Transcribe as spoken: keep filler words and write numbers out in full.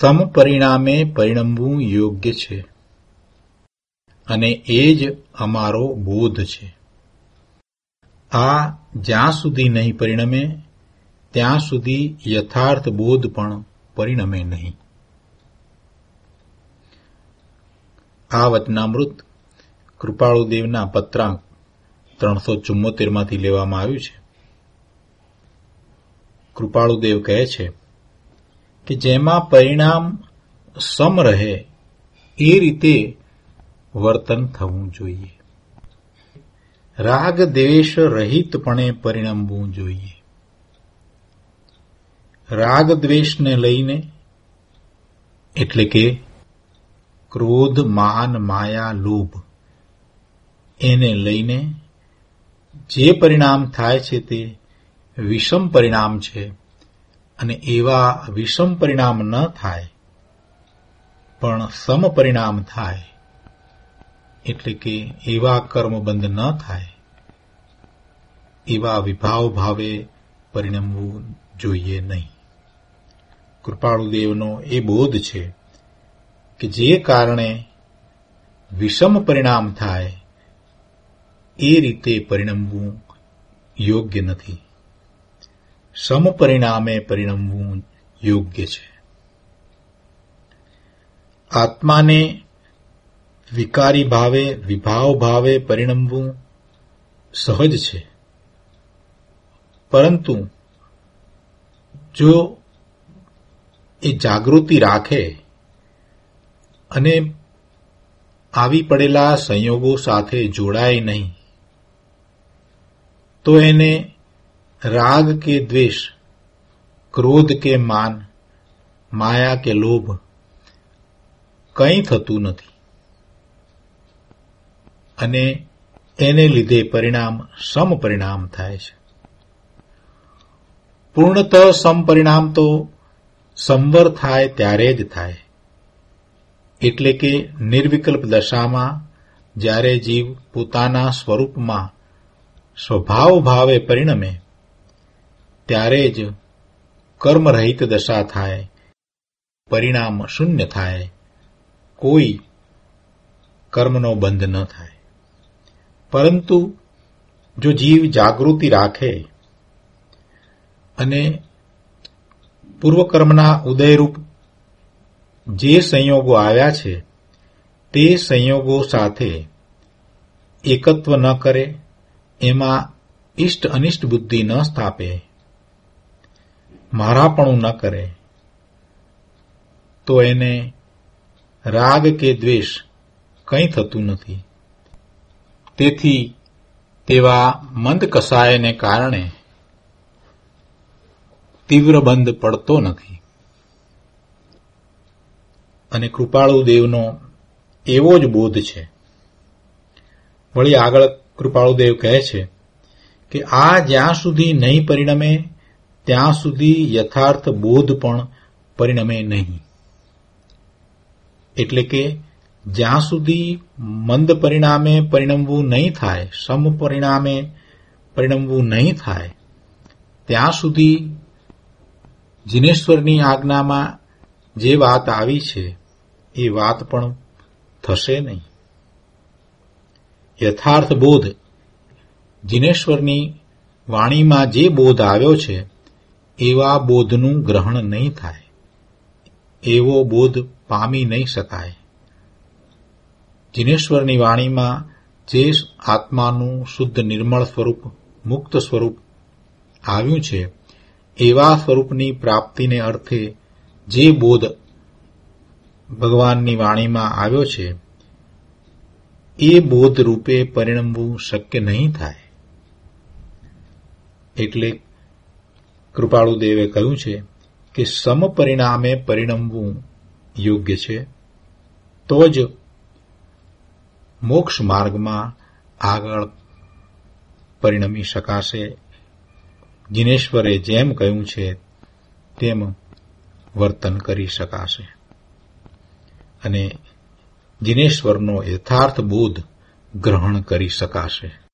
સમપરિણામે પરિણમવું યોગ્ય છે અને એ જ અમારો બોધ છે. આ જ્યાં સુધી નહીં પરિણમે ત્યાં સુધી યથાર્થ બોધ પણ પરિણમે નહીં. આ વચનામૃત કૃપાળુદેવના પત્રાંક ત્રણસો ચુમ્મોતેર માંથી લેવામાં આવ્યું છે. કૃપાળુદેવ કહે છે કે જેમાં પરિણામ સમ રહે એ રીતે વર્તન થવું જોઈએ. રાગ દ્વેષ રહિતપણે પરિણમવું જોઈએ. રાગ દ્વેષને લઈને એટલે કે ક્રોધ, માન, માયા, લોભ એને લઈને જે પરિણામ થાય છે તે વિષમ પરિણામ છે અને એવા વિષમ પરિણામ ન થાય પણ સમ પરિણામ થાય એટલે કે એવા કર્મબંધ ન થાય એવા વિભાવ ભાવે પરિણમવું જોઈએ નહીં. કૃપાળુદેવનો એ બોધ છે કે જે કારણે વિષમ પરિણામ થાય એ રીતે પરિણમવું યોગ્ય નથી. સમ પરિણામે પરિણમવું યોગ્ય છે. આત્માને વિકારી ભાવે વિભાવ ભાવે પરિણમવું સહજ છે, પરંતુ જો એ જાગૃતિ રાખે અને આવી પડેલા સંયોગો સાથે જોડાય નહીં તો એને રાગ કે દ્વેષ, ક્રોધ કે માન, માયા કે લોભ કંઈ થતું નથી અને એને લીધે પરિણામ સમ પરિણામ થાય છે. પૂર્ણતઃ સમ પરિણામ તો સંવર થાય ત્યારે જ થાય, એટલે કે નિર્વિકલ્પ દશામાં જ્યારે જીવ પોતાના સ્વરૂપમાં સ્વભાવ ભાવે પરિણમે ત્યારે જ કર્મરહિત દશા થાય, પરિણામ શૂન્ય થાય, કોઈ કર્મનો બંધ ન થાય. પરંતુ જો જીવ જાગૃતિ રાખે અને પૂર્વકર્મના ઉદયરૂપ જે સંયોગો આવ્યા છે તે સંયોગો સાથે એકત્વ ન કરે, એમાં ઇષ્ટ અનિષ્ટ બુદ્ધિ ન સ્થાપે, મારાપણું ન કરે, તો એને રાગ કે દ્વેષ કંઈ થતું નથી. તેથી તેવા મંદ કસાયને કારણે તીવ્ર બંધ પડતો નથી. અને કૃપાળુદેવનો એવો જ બોધ છે. વળી આગળ કૃપાળુદેવ કહે છે કે આ જ્યાં સુધી નહીં પરિણમે ત્યાં સુધી યથાર્થ બોધ પણ પરિણમે નહીં. એટલે કે જ્યાં સુધી મંદ પરિણામે પરિણમવું નહીં થાય, સમ પરિણામે પરિણમવું નહીં થાય, ત્યાં સુધી જિનેશ્વરની આજ્ઞામાં જે વાત આવી છે એ વાત પણ થશે નહીં. યથાર્થ બોધ, જિનેશ્વરની વાણીમાં જે બોધ આવ્યો છે એવા બોધનું ગ્રહણ નહીં થાય, એવો બોધ પામી નહીં શકાય. જિનેશ્વરની વાણીમાં જે આત્માનું શુદ્ધ નિર્મળ સ્વરૂપ, મુક્ત સ્વરૂપ આવ્યું છે એવા સ્વરૂપની પ્રાપ્તિને અર્થે જે બોધ ભગવાનની વાણીમાં આવ્યો છે એ બોધ રૂપે પરિણમવું શક્ય નહીં થાય. એટલે કૃપાળુદેવે કહ્યું છે કે સમ પરિણામે પરિણમવું યોગ્ય છે, તો જ મોક્ષ માર્ગમાં આગળ પરિણમી શકાશે. જિનેશ્વરે જેમ કહ્યું છે તેમ વર્તન કરી શકાશે અને જિનેશ્વરનો યથાર્થ બોધ ગ્રહણ કરી શકાશે.